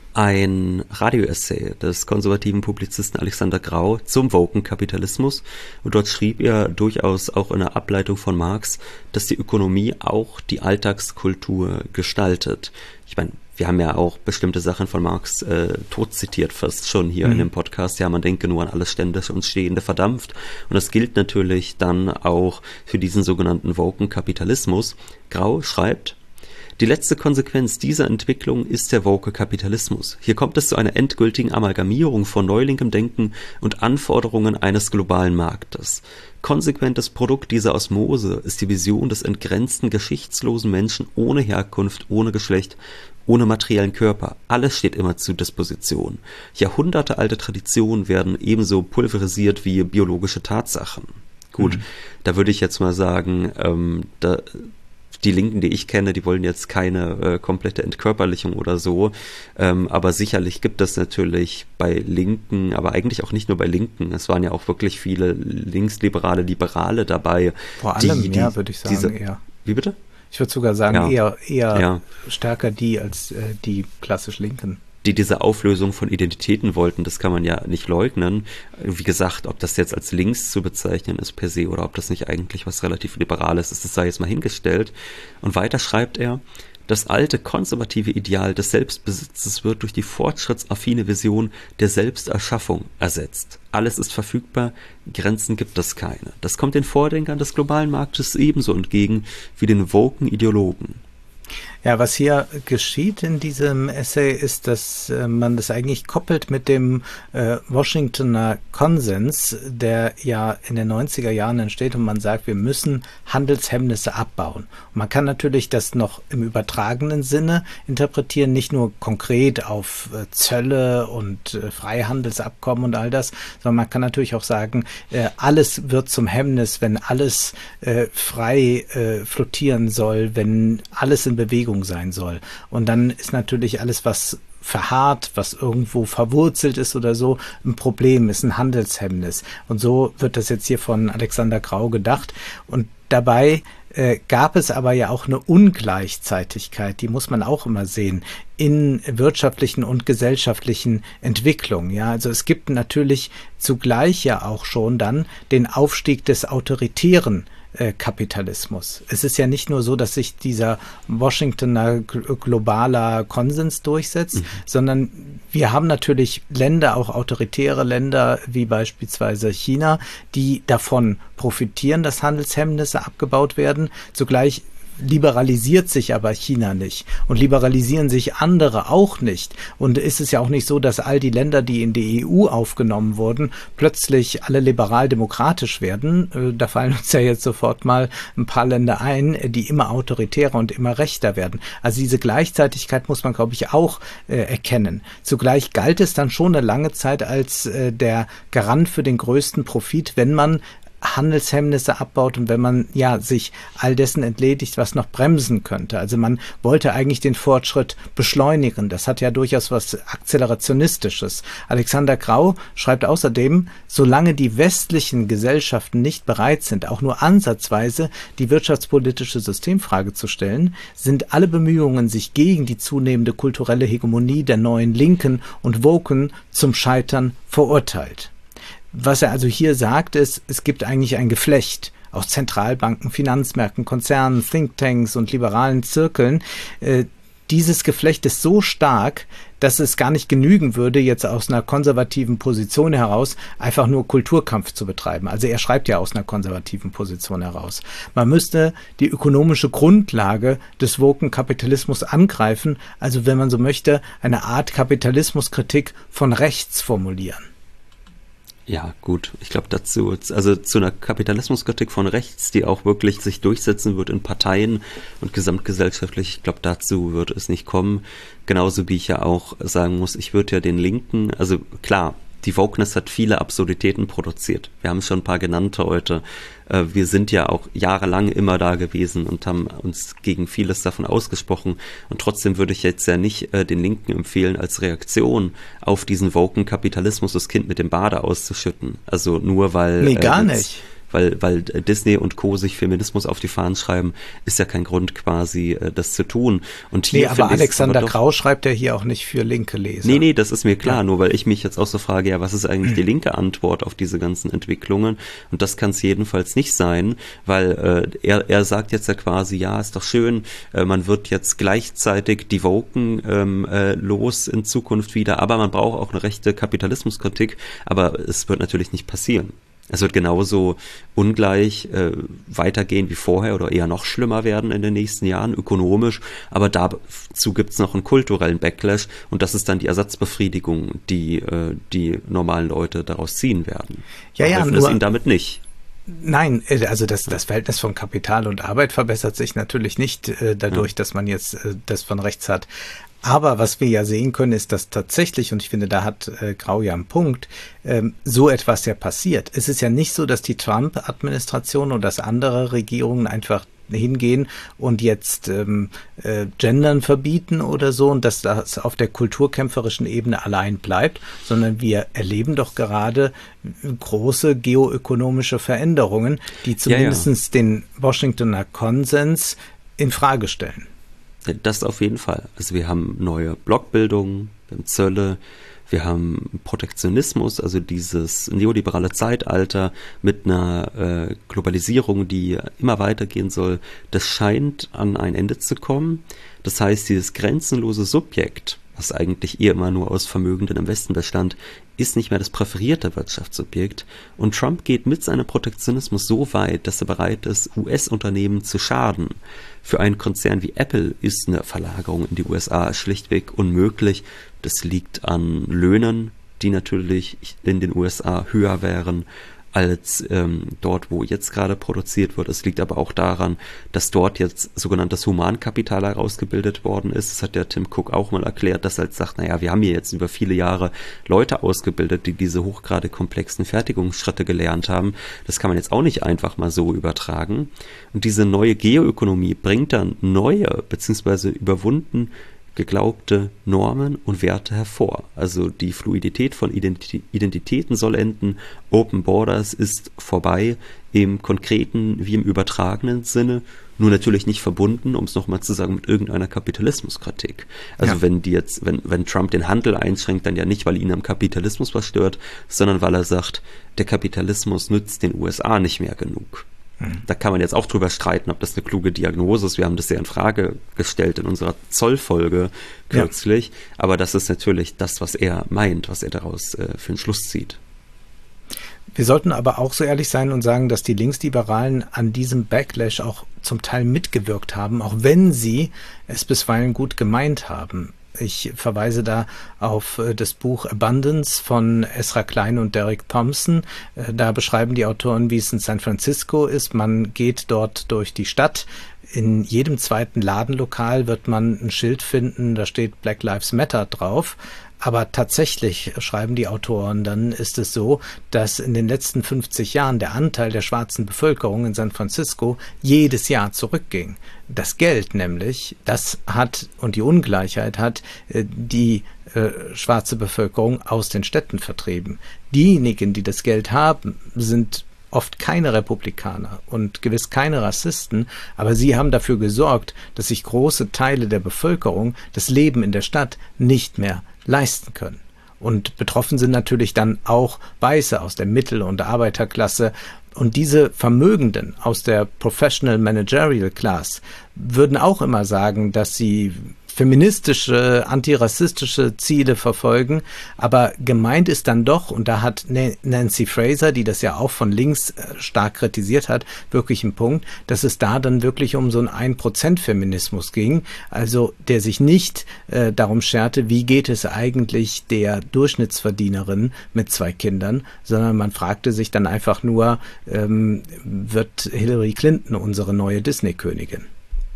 B: ein Radioessay des konservativen Publizisten Alexander Grau zum woken Kapitalismus, und dort schrieb er durchaus auch in der Ableitung von Marx, dass die Ökonomie auch die Alltagskultur gestaltet. Ich meine, wir haben ja auch bestimmte Sachen von Marx äh, tot zitiert fast schon hier mhm. in dem Podcast. Ja, man denke nur an alles Ständische und Stehende verdampft. Und das gilt natürlich dann auch für diesen sogenannten woken Kapitalismus. Grau schreibt: Die letzte Konsequenz dieser Entwicklung ist der woke Kapitalismus. Hier kommt es zu einer endgültigen Amalgamierung von neulinkem Denken und Anforderungen eines globalen Marktes. Konsequentes Produkt dieser Osmose ist die Vision des entgrenzten, geschichtslosen Menschen ohne Herkunft, ohne Geschlecht, ohne materiellen Körper. Alles steht immer zur Disposition. Jahrhundertealte Traditionen werden ebenso pulverisiert wie biologische Tatsachen. Gut, mhm. da würde ich jetzt mal sagen, ähm, da die Linken, die ich kenne, die wollen jetzt keine äh, komplette Entkörperlichung oder so, ähm, aber sicherlich gibt es natürlich bei Linken, aber eigentlich auch nicht nur bei Linken, es waren ja auch wirklich viele linksliberale Liberale dabei.
C: Vor allem,
B: die, die,
C: ja, würde ich sagen,
B: diese,
C: eher.
B: Wie bitte?
C: Ich würde sogar sagen,
B: ja.
C: eher, eher
B: ja.
C: stärker die als äh, die klassisch Linken.
B: Die diese Auflösung von Identitäten wollten, das kann man ja nicht leugnen. Wie gesagt, ob das jetzt als links zu bezeichnen ist per se oder ob das nicht eigentlich was relativ Liberales ist, das sei jetzt mal hingestellt. Und weiter schreibt er: Das alte konservative Ideal des Selbstbesitzes wird durch die fortschrittsaffine Vision der Selbsterschaffung ersetzt. Alles ist verfügbar, Grenzen gibt es keine. Das kommt den Vordenkern des globalen Marktes ebenso entgegen wie den woken Ideologen.
C: Ja, was hier geschieht in diesem Essay ist, dass äh, man das eigentlich koppelt mit dem äh, Washingtoner Konsens, der ja in den neunziger Jahren entsteht und man sagt, wir müssen Handelshemmnisse abbauen. Und man kann natürlich das noch im übertragenen Sinne interpretieren, nicht nur konkret auf äh, Zölle und äh, Freihandelsabkommen und all das, sondern man kann natürlich auch sagen, äh, alles wird zum Hemmnis, wenn alles äh, frei äh, flottieren soll, wenn alles in Bewegung sein soll. Und dann ist natürlich alles, was verharrt, was irgendwo verwurzelt ist oder so, ein Problem, ist ein Handelshemmnis. Und so wird das jetzt hier von Alexander Grau gedacht. Und dabei äh, gab es aber ja auch eine Ungleichzeitigkeit, die muss man auch immer sehen, in wirtschaftlichen und gesellschaftlichen Entwicklungen. Ja, also es gibt natürlich zugleich ja auch schon dann den Aufstieg des autoritären Kapitalismus. Es ist ja nicht nur so, dass sich dieser Washingtoner globaler Konsens durchsetzt, mhm. sondern wir haben natürlich Länder, auch autoritäre Länder wie beispielsweise China, die davon profitieren, dass Handelshemmnisse abgebaut werden. Zugleich liberalisiert sich aber China nicht und liberalisieren sich andere auch nicht. Und ist es ja auch nicht so, dass all die Länder, die in die E U aufgenommen wurden, plötzlich alle liberal-demokratisch werden. Da fallen uns ja jetzt sofort mal ein paar Länder ein, die immer autoritärer und immer rechter werden. Also diese Gleichzeitigkeit muss man, glaube ich, auch äh, erkennen. Zugleich galt es dann schon eine lange Zeit als äh, der Garant für den größten Profit, wenn man Handelshemmnisse abbaut und wenn man ja sich all dessen entledigt, was noch bremsen könnte. Also man wollte eigentlich den Fortschritt beschleunigen. Das hat ja durchaus was Akzelerationistisches. Alexander Grau schreibt außerdem, solange die westlichen Gesellschaften nicht bereit sind, auch nur ansatzweise die wirtschaftspolitische Systemfrage zu stellen, sind alle Bemühungen, sich gegen die zunehmende kulturelle Hegemonie der neuen Linken und Woken zum Scheitern verurteilt. was er also hier sagt, ist, es gibt eigentlich ein Geflecht aus Zentralbanken, Finanzmärkten, Konzernen, Thinktanks und liberalen Zirkeln. Äh, dieses Geflecht ist so stark, dass es gar nicht genügen würde, jetzt aus einer konservativen Position heraus einfach nur Kulturkampf zu betreiben. Also er schreibt ja aus einer konservativen Position heraus. Man müsste die ökonomische Grundlage des woken Kapitalismus angreifen, also wenn man so möchte, eine Art Kapitalismuskritik von rechts formulieren.
B: Ja, gut. Ich glaube dazu, also zu einer Kapitalismuskritik von rechts, die auch wirklich sich durchsetzen wird in Parteien und gesamtgesellschaftlich, ich glaube dazu wird es nicht kommen. Genauso wie ich ja auch sagen muss, ich würde ja den Linken, also klar, die Wokeness hat viele Absurditäten produziert. Wir haben schon ein paar genannt heute. Wir sind ja auch jahrelang immer da gewesen und haben uns gegen vieles davon ausgesprochen. Und trotzdem würde ich jetzt ja nicht äh, den Linken empfehlen, als Reaktion auf diesen woken Kapitalismus das Kind mit dem Bade auszuschütten. Also nur weil...
C: Nee, gar
B: äh,
C: nicht.
B: Weil, weil Disney und Co. sich Feminismus auf die Fahnen schreiben, ist ja kein Grund quasi, das zu tun. Und hier
C: nee, aber Alexander aber doch, Grau schreibt ja hier auch nicht für linke Leser.
B: Nee, nee, das ist mir klar, ja. Nur weil ich mich jetzt auch so frage, ja, was ist eigentlich die linke Antwort auf diese ganzen Entwicklungen? Und das kann es jedenfalls nicht sein, weil äh, er, er sagt jetzt ja quasi, ja, ist doch schön, äh, man wird jetzt gleichzeitig die Woken ähm, äh, los in Zukunft wieder, aber man braucht auch eine rechte Kapitalismuskritik, aber es wird natürlich nicht passieren. Es wird genauso ungleich äh, weitergehen wie vorher oder eher noch schlimmer werden in den nächsten Jahren, ökonomisch. Aber dazu gibt es noch einen kulturellen Backlash und das ist dann die Ersatzbefriedigung, die äh, die normalen Leute daraus ziehen werden.
C: Ja, ja,
B: nur, es ihnen damit nicht.
C: Nein, also das, das Verhältnis von Kapital und Arbeit verbessert sich natürlich nicht äh, dadurch, ja. dass man jetzt äh, das von rechts hat. Aber was wir ja sehen können, ist, dass tatsächlich, und ich finde, da hat äh, Grau ja einen Punkt, ähm, so etwas ja passiert. Es ist ja nicht so, dass die Trump-Administration oder dass andere Regierungen einfach hingehen und jetzt ähm, äh, Gendern verbieten oder so und dass das auf der kulturkämpferischen Ebene allein bleibt, sondern wir erleben doch gerade große geoökonomische Veränderungen, die zumindest ja, ja. den Washingtoner Konsens in Frage stellen.
B: Das auf jeden Fall. Also wir haben neue Blockbildungen, wir haben Zölle, wir haben Protektionismus, also dieses neoliberale Zeitalter mit einer äh, Globalisierung, die immer weitergehen soll. Das scheint an ein Ende zu kommen. Das heißt, dieses grenzenlose Subjekt, was eigentlich eher immer nur aus Vermögenden im Westen bestand, ist nicht mehr das präferierte Wirtschaftsobjekt. Und Trump geht mit seinem Protektionismus so weit, dass er bereit ist, U S-Unternehmen zu schaden. Für einen Konzern wie Apple ist eine Verlagerung in die U S A schlichtweg unmöglich. Das liegt an Löhnen, die natürlich in den U S A höher wären als ähm, dort, wo jetzt gerade produziert wird. Es liegt aber auch daran, dass dort jetzt sogenanntes Humankapital herausgebildet worden ist. Das hat der Tim Cook auch mal erklärt, dass er jetzt sagt, naja, wir haben hier jetzt über viele Jahre Leute ausgebildet, die diese hochgradig komplexen Fertigungsschritte gelernt haben. Das kann man jetzt auch nicht einfach mal so übertragen. Und diese neue Geoökonomie bringt dann neue, beziehungsweise überwunden geglaubte Normen und Werte hervor. Also die Fluidität von Identitäten soll enden, Open Borders ist vorbei, im konkreten wie im übertragenen Sinne, nur natürlich nicht verbunden, um es nochmal zu sagen, mit irgendeiner Kapitalismuskritik. Also ja. wenn die jetzt, wenn, wenn Trump den Handel einschränkt, dann ja nicht, weil ihn am Kapitalismus was stört, sondern weil er sagt, der Kapitalismus nützt den U S A nicht mehr genug. Da kann man jetzt auch drüber streiten, ob das eine kluge Diagnose ist. Wir haben das ja in Frage gestellt in unserer Zollfolge kürzlich. Ja. Aber das ist natürlich das, was er meint, was er daraus äh, für einen Schluss zieht.
C: Wir sollten aber auch so ehrlich sein und sagen, dass die Linksliberalen an diesem Backlash auch zum Teil mitgewirkt haben, auch wenn sie es bisweilen gut gemeint haben. Ich verweise da auf das Buch Abundance von Ezra Klein und Derek Thompson. Da beschreiben die Autoren, wie es in San Francisco ist. Man geht dort durch die Stadt. In jedem zweiten Ladenlokal wird man ein Schild finden, da steht Black Lives Matter drauf. Aber tatsächlich, schreiben die Autoren, dann ist es so, dass in den letzten fünfzig Jahren der Anteil der schwarzen Bevölkerung in San Francisco jedes Jahr zurückging. Das Geld nämlich, das hat und die Ungleichheit hat die äh, schwarze Bevölkerung aus den Städten vertrieben. Diejenigen, die das Geld haben, sind oft keine Republikaner und gewiss keine Rassisten, aber sie haben dafür gesorgt, dass sich große Teile der Bevölkerung das Leben in der Stadt nicht mehr leisten können. Und betroffen sind natürlich dann auch Weiße aus der Mittel- und Arbeiterklasse. Und diese Vermögenden aus der Professional Managerial Class würden auch immer sagen, dass sie feministische, antirassistische Ziele verfolgen, aber gemeint ist dann doch, und da hat Nancy Fraser, die das ja auch von links stark kritisiert hat, wirklich einen Punkt, dass es da dann wirklich um so einen ein Prozent Feminismus ging, also der sich nicht äh, darum scherte, wie geht es eigentlich der Durchschnittsverdienerin mit zwei Kindern, sondern man fragte sich dann einfach nur, ähm, wird Hillary Clinton unsere neue Disney-Königin?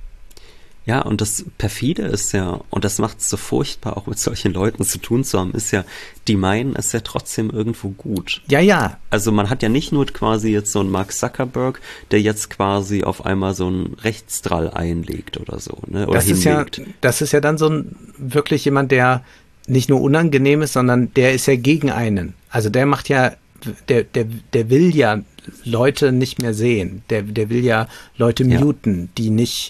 B: Ja, und das Perfide ist ja, und das macht es so furchtbar, auch mit solchen Leuten zu tun zu haben, ist ja, die meinen es ja trotzdem irgendwo gut.
C: Ja, ja.
B: Also man hat ja nicht nur quasi jetzt so einen Mark Zuckerberg, der jetzt quasi auf einmal so einen Rechtsdrall einlegt oder so, ne? Oder
C: das hinlegt. Ist ja, das ist ja dann so ein, wirklich jemand, der nicht nur unangenehm ist, sondern der ist ja gegen einen. Also der macht ja, der, der, der will ja Leute nicht mehr sehen. Der, der will ja Leute muten, ja. die nicht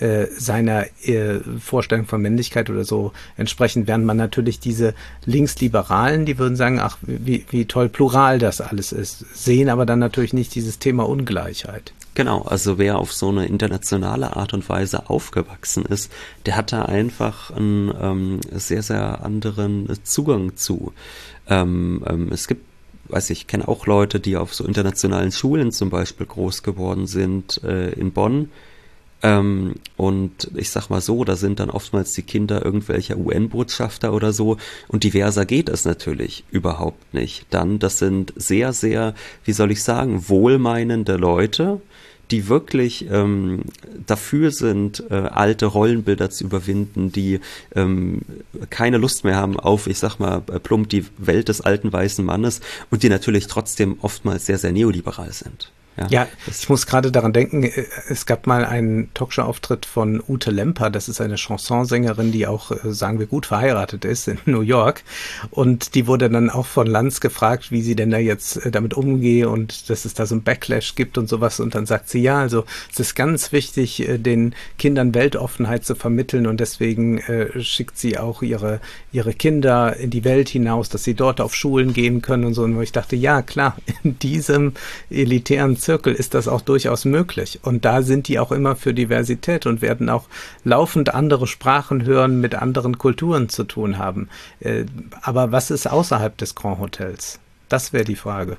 C: seiner äh, Vorstellung von Männlichkeit oder so entsprechend, während man natürlich diese Linksliberalen, die würden sagen, ach, wie, wie toll plural das alles ist, sehen aber dann natürlich nicht dieses Thema Ungleichheit.
B: Genau, also wer auf so eine internationale Art und Weise aufgewachsen ist, der hat da einfach einen ähm, sehr, sehr anderen Zugang zu. Ähm, ähm, es gibt weiß ich, kenne auch Leute, die auf so internationalen Schulen zum Beispiel groß geworden sind, äh, in Bonn. Ähm, und ich sag mal so, da sind dann oftmals die Kinder irgendwelcher U N-Botschafter oder so und diverser geht es natürlich überhaupt nicht. Dann, das sind sehr, sehr, wie soll ich sagen, wohlmeinende Leute, die wirklich ähm, dafür sind, äh, alte Rollenbilder zu überwinden, die ähm, keine Lust mehr haben auf, ich sag mal, plump die Welt des alten weißen Mannes und die natürlich trotzdem oftmals sehr, sehr neoliberal sind.
C: Ja, ja, ich muss gerade daran denken, es gab mal einen Talkshow-Auftritt von Ute Lemper, das ist eine Chansonsängerin, die auch, sagen wir, gut verheiratet ist in New York, und die wurde dann auch von Lanz gefragt, wie sie denn da jetzt damit umgehe und dass es da so ein Backlash gibt und sowas, und dann sagt sie, ja, also es ist ganz wichtig, den Kindern Weltoffenheit zu vermitteln, und deswegen äh, schickt sie auch ihre, ihre Kinder in die Welt hinaus, dass sie dort auf Schulen gehen können und so, und wo ich dachte, ja, klar, in diesem elitären Zirkel ist das auch durchaus möglich. Und da sind die auch immer für Diversität und werden auch laufend andere Sprachen hören, mit anderen Kulturen zu tun haben. Äh, aber was ist außerhalb des Grand Hotels? Das wäre die Frage.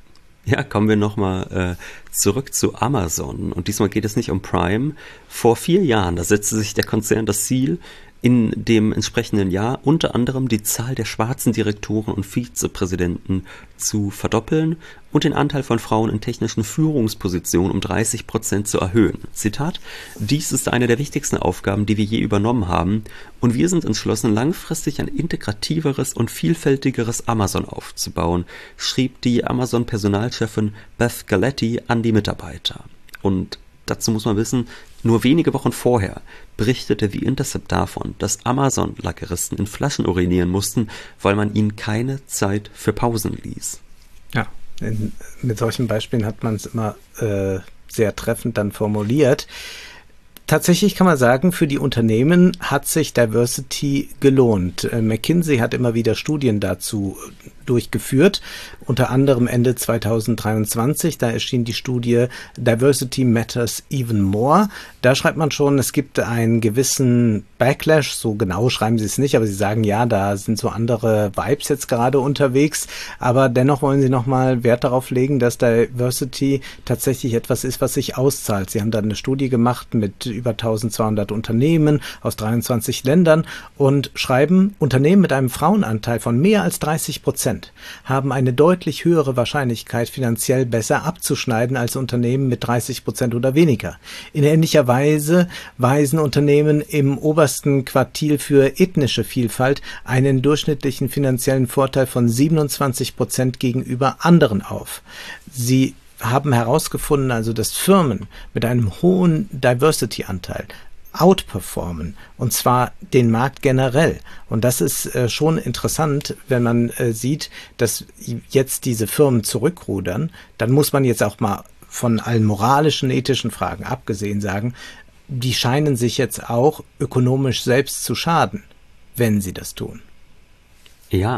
B: Ja, kommen wir nochmal äh, zurück zu Amazon. Und diesmal geht es nicht um Prime. Vor vier Jahren, da setzte sich der Konzern das Ziel, in dem entsprechenden Jahr unter anderem die Zahl der schwarzen Direktoren und Vizepräsidenten zu verdoppeln und den Anteil von Frauen in technischen Führungspositionen um dreißig Prozent zu erhöhen. Zitat: Dies ist eine der wichtigsten Aufgaben, die wir je übernommen haben, und wir sind entschlossen, langfristig ein integrativeres und vielfältigeres Amazon aufzubauen, schrieb die Amazon-Personalchefin Beth Galetti an die Mitarbeiter. Und dazu muss man wissen, nur wenige Wochen vorher berichtete The Intercept davon, dass Amazon-Lageristen in Flaschen urinieren mussten, weil man ihnen keine Zeit für Pausen ließ.
C: Ja, in, mit solchen Beispielen hat man es immer äh, sehr treffend dann formuliert. Tatsächlich kann man sagen, für die Unternehmen hat sich Diversity gelohnt. Äh, McKinsey hat immer wieder Studien dazu durchgeführt, unter anderem Ende zweitausenddreiundzwanzig, da erschien die Studie Diversity Matters Even More. Da schreibt man schon, es gibt einen gewissen Backlash, so genau schreiben sie es nicht, aber sie sagen, ja, da sind so andere Vibes jetzt gerade unterwegs, aber dennoch wollen sie nochmal Wert darauf legen, dass Diversity tatsächlich etwas ist, was sich auszahlt. Sie haben dann eine Studie gemacht mit über eintausendzweihundert Unternehmen aus dreiundzwanzig Ländern und schreiben, Unternehmen mit einem Frauenanteil von mehr als dreißig Prozent haben eine deutlich höhere Wahrscheinlichkeit, finanziell besser abzuschneiden als Unternehmen mit dreißig Prozent oder weniger. In ähnlicher Weise weisen Unternehmen im obersten Quartil für ethnische Vielfalt einen durchschnittlichen finanziellen Vorteil von siebenundzwanzig Prozent gegenüber anderen auf. Sie haben herausgefunden, also dass Firmen mit einem hohen Diversity-Anteil outperformen, und zwar den Markt generell. Und das ist äh, schon interessant, wenn man äh, sieht, dass jetzt diese Firmen zurückrudern. Dann muss man jetzt auch mal von allen moralischen, ethischen Fragen abgesehen sagen, die scheinen sich jetzt auch ökonomisch selbst zu schaden, wenn sie das tun.
B: Ja,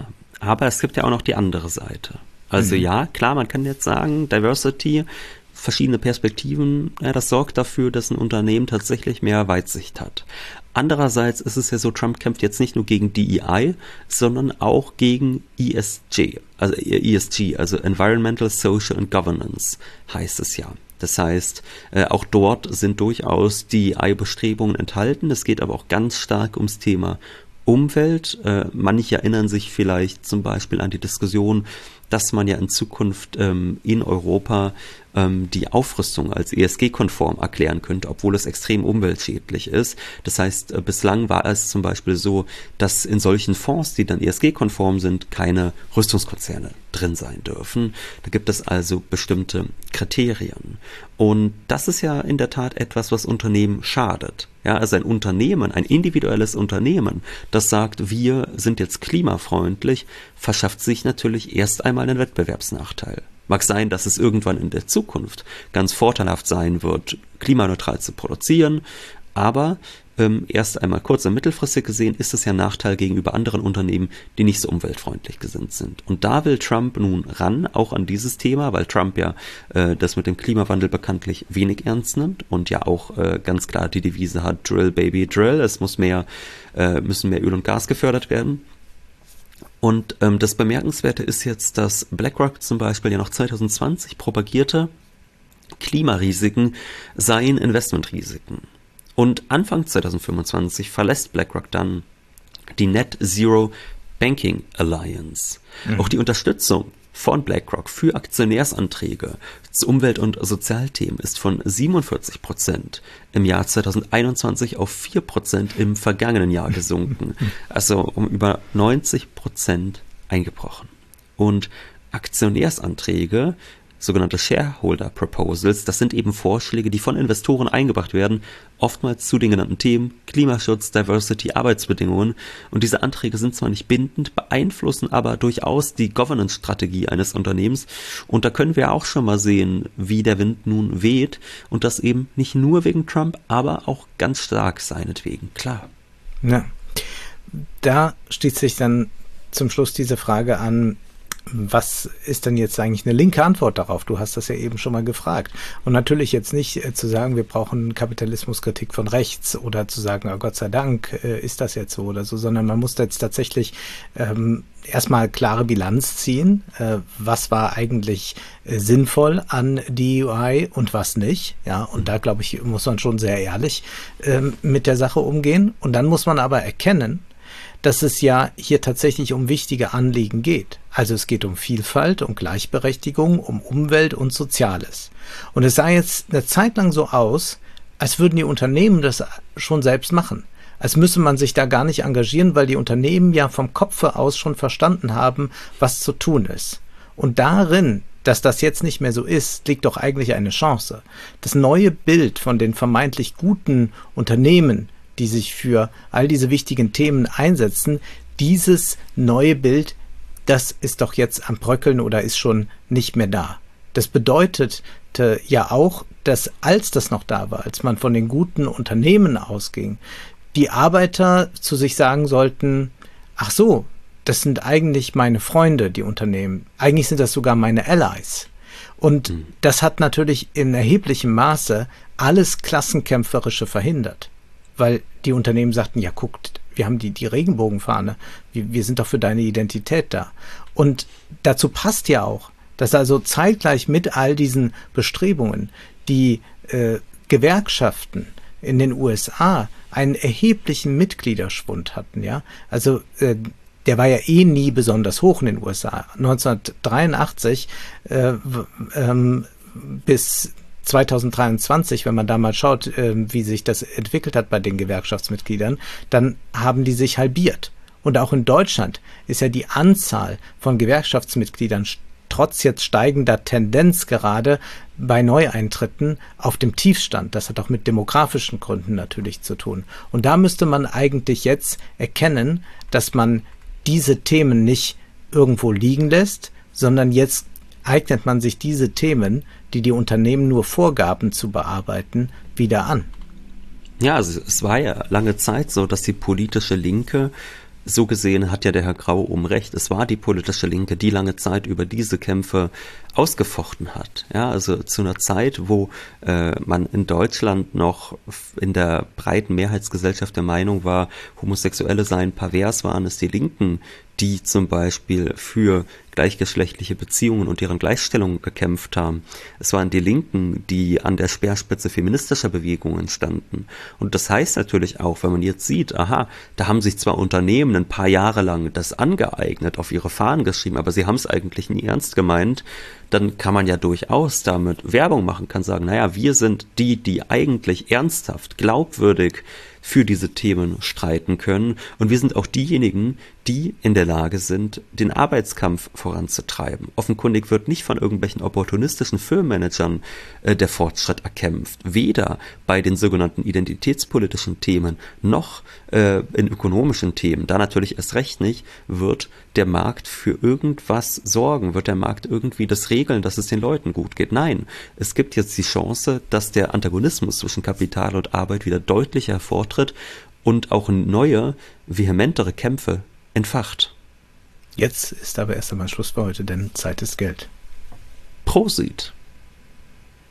B: Aber es gibt ja auch noch die andere Seite. Also mhm. ja, klar, man kann jetzt sagen, Diversity, verschiedene Perspektiven, ja, das sorgt dafür, dass ein Unternehmen tatsächlich mehr Weitsicht hat. Andererseits ist es ja so, Trump kämpft jetzt nicht nur gegen D E I, sondern auch gegen E S G, also E S G, also Environmental, Social and Governance heißt es ja. Das heißt, äh, auch dort sind durchaus D E I-Bestrebungen enthalten. Es geht aber auch ganz stark ums Thema Umwelt. Äh, manche erinnern sich vielleicht zum Beispiel an die Diskussion, dass man ja in Zukunft ähm, in Europa ähm, die Aufrüstung als E S G-konform erklären könnte, obwohl es extrem umweltschädlich ist. Das heißt, äh, bislang war es zum Beispiel so, dass in solchen Fonds, die dann E S G-konform sind, keine Rüstungskonzerne drin sein dürfen. Da gibt es also bestimmte Kriterien. Und das ist ja in der Tat etwas, was Unternehmen schadet. Ja, also ein Unternehmen, ein individuelles Unternehmen, das sagt, wir sind jetzt klimafreundlich, verschafft sich natürlich erst einmal einen Wettbewerbsnachteil. Mag sein, dass es irgendwann in der Zukunft ganz vorteilhaft sein wird, klimaneutral zu produzieren, aber ähm, erst einmal kurz- und mittelfristig gesehen ist es ja ein Nachteil gegenüber anderen Unternehmen, die nicht so umweltfreundlich gesinnt sind. Und da will Trump nun ran, auch an dieses Thema, weil Trump ja äh, das mit dem Klimawandel bekanntlich wenig ernst nimmt und ja auch äh, ganz klar die Devise hat, Drill, Baby, Drill, es muss mehr, äh, müssen mehr Öl und Gas gefördert werden. Und ähm, das Bemerkenswerte ist jetzt, dass BlackRock zum Beispiel ja noch zwanzig zwanzig propagierte, Klimarisiken seien Investmentrisiken. Und Anfang zwanzig fünfundzwanzig verlässt BlackRock dann die Net Zero Banking Alliance. Mhm. Auch die Unterstützung von BlackRock für Aktionärsanträge zu Umwelt- und Sozialthemen ist von siebenundvierzig Prozent im Jahr zwanzig einundzwanzig auf vier Prozent im vergangenen Jahr gesunken. Also um über neunzig Prozent eingebrochen. Und Aktionärsanträge, sogenannte Shareholder Proposals, das sind eben Vorschläge, die von Investoren eingebracht werden, oftmals zu den genannten Themen Klimaschutz, Diversity, Arbeitsbedingungen. Und diese Anträge sind zwar nicht bindend, beeinflussen aber durchaus die Governance-Strategie eines Unternehmens. Und da können wir auch schon mal sehen, wie der Wind nun weht. Und das eben nicht nur wegen Trump, aber auch ganz stark seinetwegen, klar.
C: Ja, da schließt sich dann zum Schluss diese Frage an, was ist denn jetzt eigentlich eine linke Antwort darauf? Du hast das ja eben schon mal gefragt. Und natürlich jetzt nicht äh, zu sagen, wir brauchen Kapitalismuskritik von rechts oder zu sagen, oh Gott sei Dank äh, ist das jetzt so oder so, sondern man muss jetzt tatsächlich ähm, erstmal klare Bilanz ziehen. Äh, was war eigentlich äh, sinnvoll an D E I und was nicht? Ja, und da, glaube ich, muss man schon sehr ehrlich äh, mit der Sache umgehen. Und dann muss man aber erkennen, dass es ja hier tatsächlich um wichtige Anliegen geht. Also es geht um Vielfalt, um Gleichberechtigung, um Umwelt und Soziales. Und es sah jetzt eine Zeit lang so aus, als würden die Unternehmen das schon selbst machen. Als müsse man sich da gar nicht engagieren, weil die Unternehmen ja vom Kopfe aus schon verstanden haben, was zu tun ist. Und darin, dass das jetzt nicht mehr so ist, liegt doch eigentlich eine Chance. Das neue Bild von den vermeintlich guten Unternehmen, die sich für all diese wichtigen Themen einsetzen, dieses neue Bild, das ist doch jetzt am Bröckeln oder ist schon nicht mehr da. Das bedeutet ja auch, dass als das noch da war, als man von den guten Unternehmen ausging, die Arbeiter zu sich sagen sollten, ach so, das sind eigentlich meine Freunde, die Unternehmen. Eigentlich sind das sogar meine Allies. Und mhm. das hat natürlich in erheblichem Maße alles Klassenkämpferische verhindert. Weil die Unternehmen sagten, ja guckt, wir haben die, die Regenbogenfahne, wir, wir sind doch für deine Identität da. Und dazu passt ja auch, dass also zeitgleich mit all diesen Bestrebungen die äh, Gewerkschaften in den U S A einen erheblichen Mitgliederschwund hatten. Ja, also äh, der war ja eh nie besonders hoch in den U S A. neunzehnhundertdreiundachtzig äh, ähm, bis zweitausenddreiundzwanzig, wenn man da mal schaut, äh, wie sich das entwickelt hat bei den Gewerkschaftsmitgliedern, dann haben die sich halbiert. Und auch in Deutschland ist ja die Anzahl von Gewerkschaftsmitgliedern trotz jetzt steigender Tendenz gerade bei Neueintritten auf dem Tiefstand. Das hat auch mit demografischen Gründen natürlich zu tun. Und da müsste man eigentlich jetzt erkennen, dass man diese Themen nicht irgendwo liegen lässt, sondern jetzt eignet man sich diese Themen, die die Unternehmen nur vorgaben zu bearbeiten, wieder an.
B: Ja, also es war ja lange Zeit so, dass die politische Linke so gesehen hat ja der Herr Grau-Ohm recht. Es war die politische Linke, die lange Zeit über diese Kämpfe ausgefochten hat. Ja, also zu einer Zeit, wo äh, man in Deutschland noch in der breiten Mehrheitsgesellschaft der Meinung war, Homosexuelle seien pervers, waren es die Linken, die zum Beispiel für gleichgeschlechtliche Beziehungen und deren Gleichstellung gekämpft haben. Es waren die Linken, die an der Speerspitze feministischer Bewegungen standen. Und das heißt natürlich auch, wenn man jetzt sieht, aha, da haben sich zwar Unternehmen ein paar Jahre lang das angeeignet, auf ihre Fahnen geschrieben, aber sie haben es eigentlich nie ernst gemeint, dann kann man ja durchaus damit Werbung machen, kann sagen, naja, wir sind die, die eigentlich ernsthaft, glaubwürdig für diese Themen streiten können. Und wir sind auch diejenigen, die in der Lage sind, den Arbeitskampf voranzutreiben. Offenkundig wird nicht von irgendwelchen opportunistischen Firmenmanagern äh, der Fortschritt erkämpft. Weder bei den sogenannten identitätspolitischen Themen noch äh, in ökonomischen Themen. Da natürlich erst recht nicht, wird der Markt für irgendwas sorgen, wird der Markt irgendwie das regeln, dass es den Leuten gut geht. Nein, es gibt jetzt die Chance, dass der Antagonismus zwischen Kapital und Arbeit wieder deutlich hervortritt und auch neue, vehementere Kämpfe entfacht.
C: Jetzt ist aber erst einmal Schluss für heute, denn Zeit ist Geld.
B: Prosit.